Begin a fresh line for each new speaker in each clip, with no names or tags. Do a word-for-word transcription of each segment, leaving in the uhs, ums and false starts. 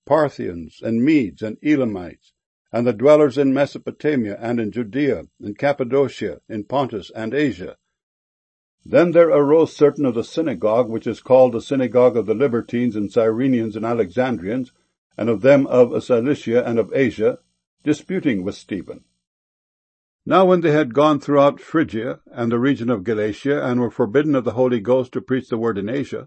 Parthians, and Medes, and Elamites, and the dwellers in Mesopotamia, and in Judea, in Cappadocia, in Pontus, and Asia. Then there arose certain of the synagogue, which is called the synagogue of the Libertines, and Cyrenians, and Alexandrians, and of them of Cilicia and of Asia, disputing with Stephen. Now when they had gone throughout Phrygia and the region of Galatia, and were forbidden of the Holy Ghost to preach the word in Asia,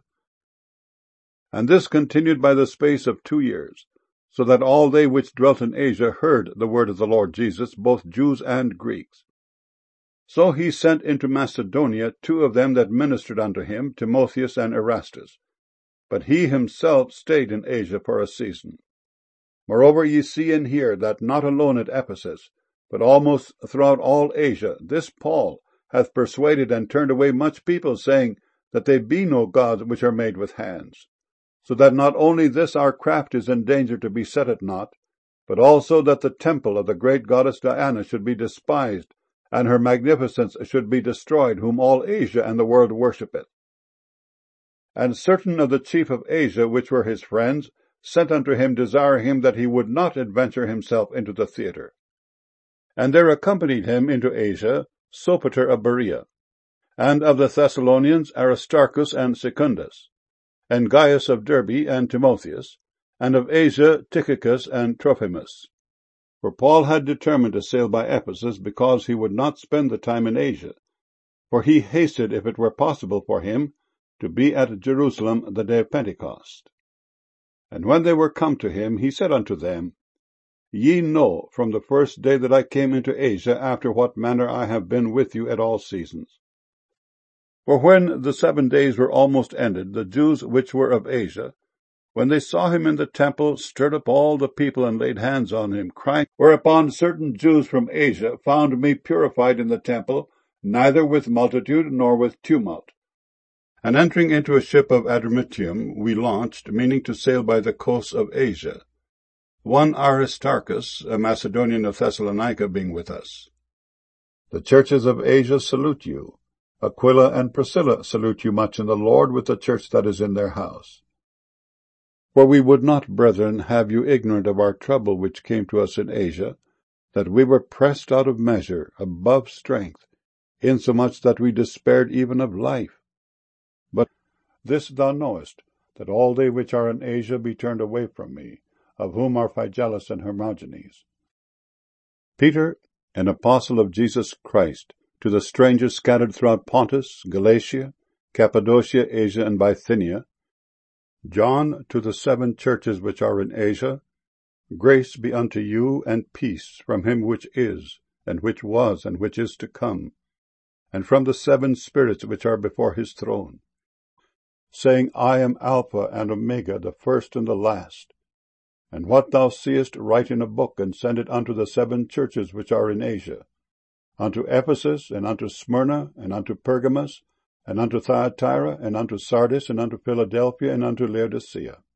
and this continued by the space of two years, so that all they which dwelt in Asia heard the word of the Lord Jesus, both Jews and Greeks. So he sent into Macedonia two of them that ministered unto him, Timotheus and Erastus. But he himself stayed in Asia for a season. Moreover, ye see and hear that not alone at Ephesus, but almost throughout all Asia, this Paul hath persuaded and turned away much people, saying that they be no gods which are made with hands. So that not only this our craft is in danger to be set at naught, but also that the temple of the great goddess Diana should be despised, and her magnificence should be destroyed, whom all Asia and the world worshippeth. And certain of the chief of Asia, which were his friends, sent unto him, desiring him that he would not adventure himself into the theatre. And there accompanied him into Asia Sopater of Berea, and of the Thessalonians Aristarchus and Secundus, and Gaius of Derbe and Timotheus, and of Asia Tychicus and Trophimus. For Paul had determined to sail by Ephesus, because he would not spend the time in Asia, for he hasted, if it were possible for him, to be at Jerusalem the day of Pentecost. And when they were come to him, he said unto them, Ye know from the first day that I came into Asia, after what manner I have been with you at all seasons. For when the seven days were almost ended, the Jews which were of Asia, when they saw him in the temple, stirred up all the people, and laid hands on him, crying, Whereupon certain Jews from Asia found me purified in the temple, neither with multitude nor with tumult. And entering into a ship of Adramyttium, we launched, meaning to sail by the coasts of Asia, one Aristarchus, a Macedonian of Thessalonica, being with us. The churches of Asia salute you. Aquila and Priscilla salute you much in the Lord, with the church that is in their house. For we would not, brethren, have you ignorant of our trouble which came to us in Asia, that we were pressed out of measure, above strength, insomuch that we despaired even of life. But this thou knowest, that all they which are in Asia be turned away from me, of whom are Phygellus and Hermogenes. Peter, an apostle of Jesus Christ, to the strangers scattered throughout Pontus, Galatia, Cappadocia, Asia, and Bithynia, John, to the seven churches which are in Asia, grace be unto you, and peace from him which is, and which was, and which is to come, and from the seven spirits which are before his throne, saying, I am Alpha and Omega, the first and the last. And what thou seest write in a book, and send it unto the seven churches which are in Asia, unto Ephesus, and unto Smyrna, and unto Pergamos, and unto Thyatira, and unto Sardis, and unto Philadelphia, and unto Laodicea.